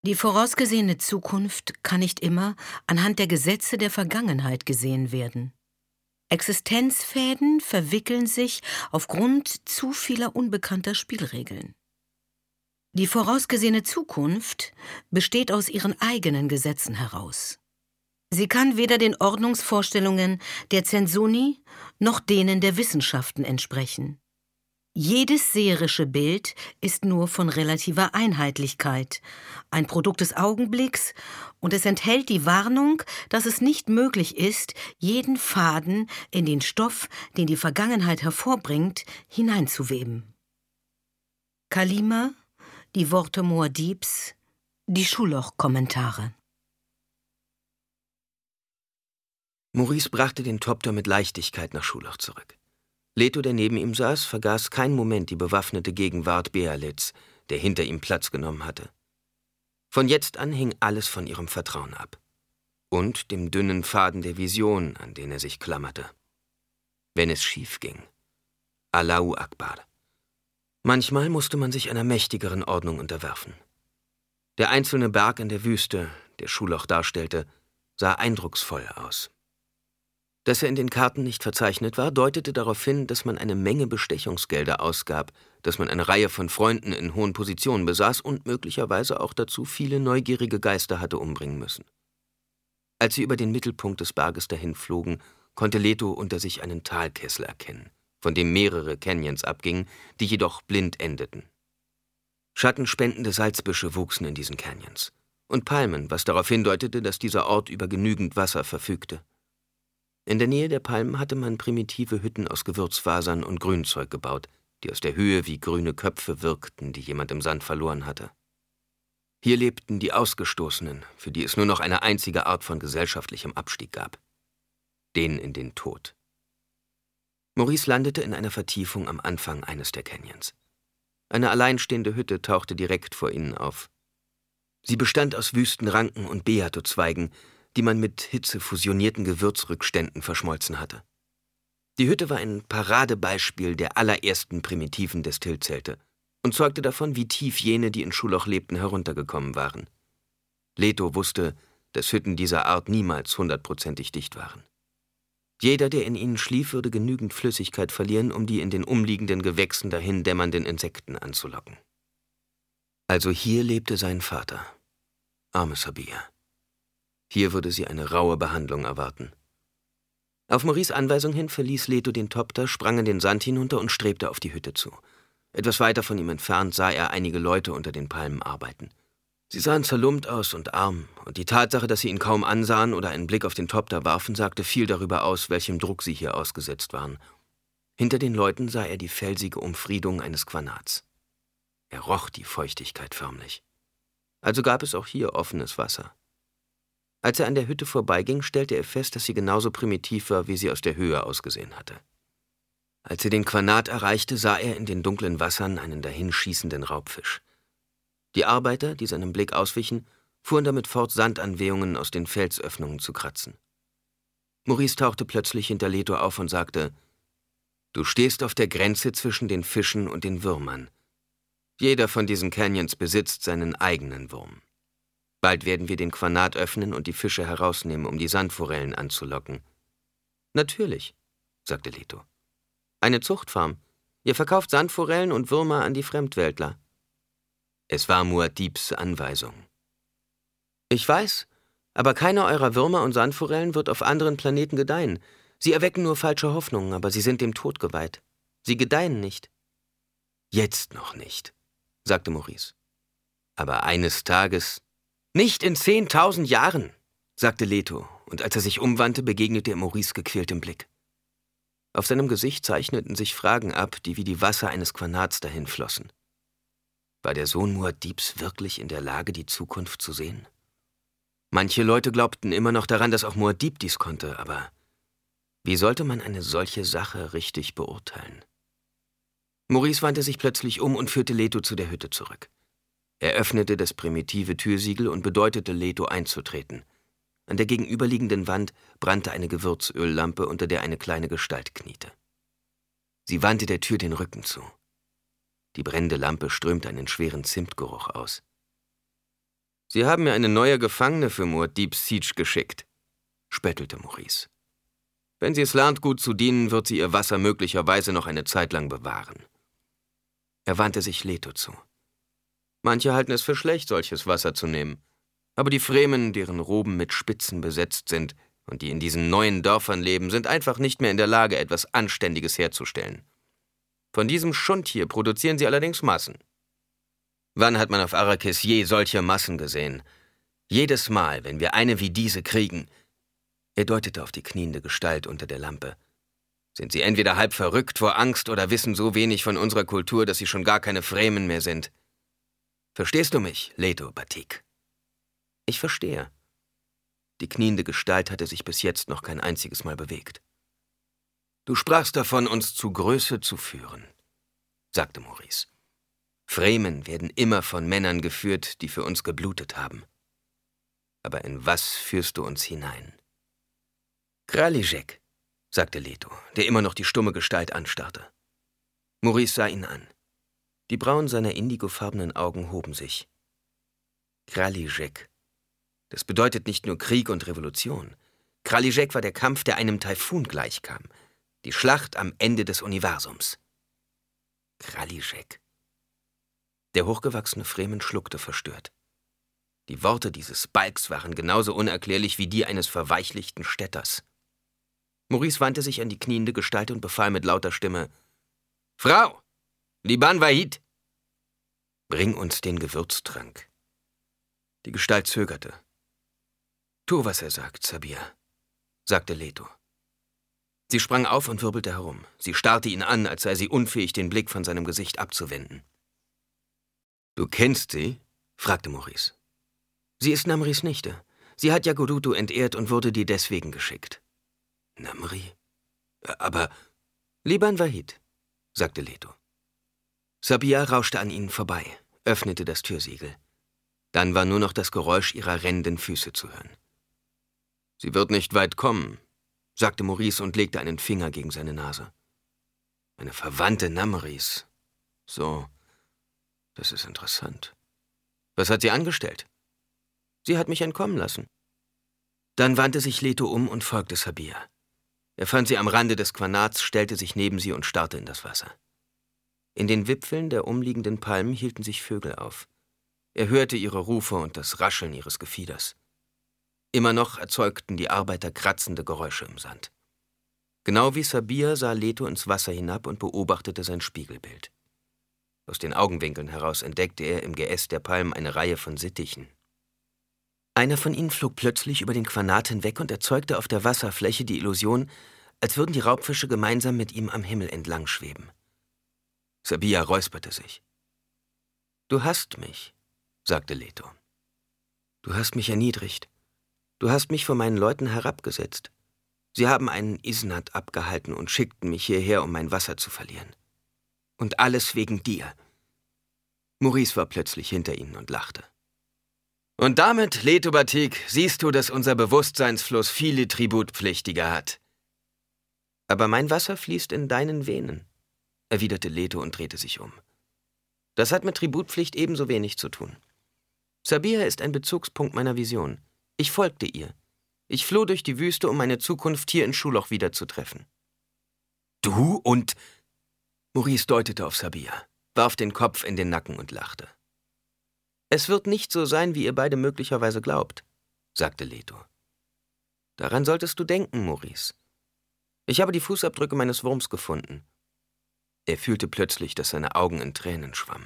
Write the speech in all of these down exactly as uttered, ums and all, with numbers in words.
Die vorausgesehene Zukunft kann nicht immer anhand der Gesetze der Vergangenheit gesehen werden. Existenzfäden verwickeln sich aufgrund zu vieler unbekannter Spielregeln. Die vorausgesehene Zukunft besteht aus ihren eigenen Gesetzen heraus. Sie kann weder den Ordnungsvorstellungen der Zensuni noch denen der Wissenschaften entsprechen. Jedes seherische Bild ist nur von relativer Einheitlichkeit, ein Produkt des Augenblicks, und es enthält die Warnung, dass es nicht möglich ist, jeden Faden in den Stoff, den die Vergangenheit hervorbringt, hineinzuweben. Kalima, die Worte Muad'Dibs, die Schulloch-Kommentare. Maurice brachte den Topter mit Leichtigkeit nach Schulloch zurück. Leto, der neben ihm saß, vergaß keinen Moment die bewaffnete Gegenwart Bealits, der hinter ihm Platz genommen hatte. Von jetzt an hing alles von ihrem Vertrauen ab. Und dem dünnen Faden der Vision, an den er sich klammerte. Wenn es schief ging. Allahu Akbar. Manchmal musste man sich einer mächtigeren Ordnung unterwerfen. Der einzelne Berg in der Wüste, der Schulloch darstellte, sah eindrucksvoll aus. Dass er in den Karten nicht verzeichnet war, deutete darauf hin, dass man eine Menge Bestechungsgelder ausgab, dass man eine Reihe von Freunden in hohen Positionen besaß und möglicherweise auch dazu viele neugierige Geister hatte umbringen müssen. Als sie über den Mittelpunkt des Berges dahinflogen, konnte Leto unter sich einen Talkessel erkennen, von dem mehrere Canyons abgingen, die jedoch blind endeten. Schattenspendende Salzbüsche wuchsen in diesen Canyons und Palmen, was darauf hindeutete, dass dieser Ort über genügend Wasser verfügte. In der Nähe der Palmen hatte man primitive Hütten aus Gewürzfasern und Grünzeug gebaut, die aus der Höhe wie grüne Köpfe wirkten, die jemand im Sand verloren hatte. Hier lebten die Ausgestoßenen, für die es nur noch eine einzige Art von gesellschaftlichem Abstieg gab: den in den Tod. Maurice landete in einer Vertiefung am Anfang eines der Canyons. Eine alleinstehende Hütte tauchte direkt vor ihnen auf. Sie bestand aus Wüstenranken und Beatozweigen, die man mit hitzefusionierten Gewürzrückständen verschmolzen hatte. Die Hütte war ein Paradebeispiel der allerersten primitiven Destillzelte und zeugte davon, wie tief jene, die in Schulloch lebten, heruntergekommen waren. Leto wusste, dass Hütten dieser Art niemals hundertprozentig dicht waren. Jeder, der in ihnen schlief, würde genügend Flüssigkeit verlieren, um die in den umliegenden Gewächsen dahin dämmernden Insekten anzulocken. Also hier lebte sein Vater, arme Sabia. Hier würde sie eine raue Behandlung erwarten. Auf Maurice Anweisung hin verließ Leto den Topter, sprang in den Sand hinunter und strebte auf die Hütte zu. Etwas weiter von ihm entfernt sah er einige Leute unter den Palmen arbeiten. Sie sahen zerlumpt aus und arm, und die Tatsache, dass sie ihn kaum ansahen oder einen Blick auf den Topter warfen, sagte viel darüber aus, welchem Druck sie hier ausgesetzt waren. Hinter den Leuten sah er die felsige Umfriedung eines Quanats. Er roch die Feuchtigkeit förmlich. Also gab es auch hier offenes Wasser. Als er an der Hütte vorbeiging, stellte er fest, dass sie genauso primitiv war, wie sie aus der Höhe ausgesehen hatte. Als er den Quanat erreichte, sah er in den dunklen Wassern einen dahinschießenden Raubfisch. Die Arbeiter, die seinem Blick auswichen, fuhren damit fort, Sandanwehungen aus den Felsöffnungen zu kratzen. Maurice tauchte plötzlich hinter Leto auf und sagte: »Du stehst auf der Grenze zwischen den Fischen und den Würmern. Jeder von diesen Canyons besitzt seinen eigenen Wurm. Bald werden wir den Quanat öffnen und die Fische herausnehmen, um die Sandforellen anzulocken.« »Natürlich«, sagte Leto. »Eine Zuchtfarm. Ihr verkauft Sandforellen und Würmer an die Fremdweltler.« Es war Muad'Dibs Anweisung. »Ich weiß, aber keiner eurer Würmer und Sandforellen wird auf anderen Planeten gedeihen. Sie erwecken nur falsche Hoffnungen, aber sie sind dem Tod geweiht. Sie gedeihen nicht.« »Jetzt noch nicht«, sagte Maurice. »Aber eines Tages...« »Nicht in zehntausend Jahren«, sagte Leto, und als er sich umwandte, begegnete er Maurice gequältem Blick. Auf seinem Gesicht zeichneten sich Fragen ab, die wie die Wasser eines Quanats dahinflossen. War der Sohn Muad'Dibs wirklich in der Lage, die Zukunft zu sehen? Manche Leute glaubten immer noch daran, dass auch Muad'Dib dies konnte, aber wie sollte man eine solche Sache richtig beurteilen? Maurice wandte sich plötzlich um und führte Leto zu der Hütte zurück. Er öffnete das primitive Türsiegel und bedeutete Leto einzutreten. An der gegenüberliegenden Wand brannte eine Gewürzöllampe, unter der eine kleine Gestalt kniete. Sie wandte der Tür den Rücken zu. Die brennende Lampe strömte einen schweren Zimtgeruch aus. »Sie haben mir eine neue Gefangene für Moor Deep Siege geschickt«, spöttelte Maurice. »Wenn sie es lernt, gut zu dienen, wird sie ihr Wasser möglicherweise noch eine Zeit lang bewahren.« Er wandte sich Leto zu. »Manche halten es für schlecht, solches Wasser zu nehmen. Aber die Fremen, deren Roben mit Spitzen besetzt sind und die in diesen neuen Dörfern leben, sind einfach nicht mehr in der Lage, etwas Anständiges herzustellen. Von diesem Schund hier produzieren sie allerdings Massen. Wann hat man auf Arrakis je solche Massen gesehen? Jedes Mal, wenn wir eine wie diese kriegen«, er deutete auf die kniende Gestalt unter der Lampe, »sind sie entweder halb verrückt vor Angst oder wissen so wenig von unserer Kultur, dass sie schon gar keine Fremen mehr sind. Verstehst du mich, Leto Batik?« »Ich verstehe.« Die kniende Gestalt hatte sich bis jetzt noch kein einziges Mal bewegt. »Du sprachst davon, uns zu Größe zu führen«, sagte Maurice. »Fremen werden immer von Männern geführt, die für uns geblutet haben. Aber in was führst du uns hinein?« »Kralijek«, sagte Leto, der immer noch die stumme Gestalt anstarrte. Maurice sah ihn an. Die Brauen seiner indigofarbenen Augen hoben sich. Kralijek. Das bedeutet nicht nur Krieg und Revolution. Kralijek war der Kampf, der einem Taifun gleichkam. Die Schlacht am Ende des Universums. Kralijek. Der hochgewachsene Fremen schluckte verstört. Die Worte dieses Balks waren genauso unerklärlich wie die eines verweichlichten Städters. Maurice wandte sich an die kniende Gestalt und befahl mit lauter Stimme: »Frau! Liban Vahid! Bring uns den Gewürztrank.« Die Gestalt zögerte. »Tu, was er sagt, Sabir«, sagte Leto. Sie sprang auf und wirbelte herum. Sie starrte ihn an, als sei sie unfähig, den Blick von seinem Gesicht abzuwenden. »Du kennst sie?« fragte Maurice. »Sie ist Namris Nichte. Sie hat Jagodutu entehrt und wurde dir deswegen geschickt.« »Namri? Aber...« »Liban Vahid«, sagte Leto. Sabia rauschte an ihnen vorbei, öffnete das Türsiegel. Dann war nur noch das Geräusch ihrer rennenden Füße zu hören. »Sie wird nicht weit kommen«, sagte Maurice und legte einen Finger gegen seine Nase. »Eine Verwandte Namris. So, das ist interessant. Was hat sie angestellt?« »Sie hat mich entkommen lassen.« Dann wandte sich Leto um und folgte Sabir. Er fand sie am Rande des Quanats, stellte sich neben sie und starrte in das Wasser. In den Wipfeln der umliegenden Palmen hielten sich Vögel auf. Er hörte ihre Rufe und das Rascheln ihres Gefieders. Immer noch erzeugten die Arbeiter kratzende Geräusche im Sand. Genau wie Sabir sah Leto ins Wasser hinab und beobachtete sein Spiegelbild. Aus den Augenwinkeln heraus entdeckte er im Geäst der Palmen eine Reihe von Sittichen. Einer von ihnen flog plötzlich über den Quanat hinweg und erzeugte auf der Wasserfläche die Illusion, als würden die Raubfische gemeinsam mit ihm am Himmel entlang schweben. Sabia räusperte sich. »Du hasst mich«, sagte Leto. »Du hast mich erniedrigt. Du hast mich vor meinen Leuten herabgesetzt. Sie haben einen Isnad abgehalten und schickten mich hierher, um mein Wasser zu verlieren. Und alles wegen dir.« Maurice war plötzlich hinter ihnen und lachte. »Und damit, Leto Batik, siehst du, dass unser Bewusstseinsfluss viele Tributpflichtige hat.« »Aber mein Wasser fließt in deinen Venen«, erwiderte Leto und drehte sich um. »Das hat mit Tributpflicht ebenso wenig zu tun. Sabir ist ein Bezugspunkt meiner Vision. Ich folgte ihr. Ich floh durch die Wüste, um meine Zukunft hier in Schuloch wiederzutreffen.« »Du und...« Maurice deutete auf Sabir, warf den Kopf in den Nacken und lachte. »Es wird nicht so sein, wie ihr beide möglicherweise glaubt«, sagte Leto. »Daran solltest du denken, Maurice. Ich habe die Fußabdrücke meines Wurms gefunden.« Er fühlte plötzlich, dass seine Augen in Tränen schwammen.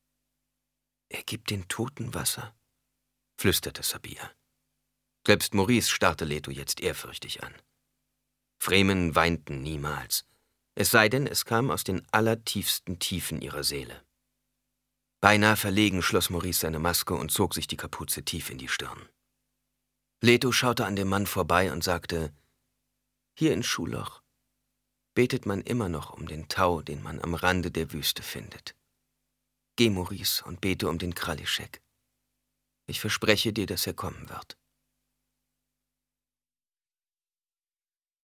»Er gibt den Toten Wasser«, flüsterte Sabir. Selbst Maurice starrte Leto jetzt ehrfürchtig an. Fremen weinten niemals, es sei denn, es kam aus den allertiefsten Tiefen ihrer Seele. Beinahe verlegen schloss Maurice seine Maske und zog sich die Kapuze tief in die Stirn. Leto schaute an dem Mann vorbei und sagte: »Hier in Schuloch betet man immer noch um den Tau, den man am Rande der Wüste findet. Geh, Maurice, und bete um den Kralijek. Ich verspreche dir, dass er kommen wird.«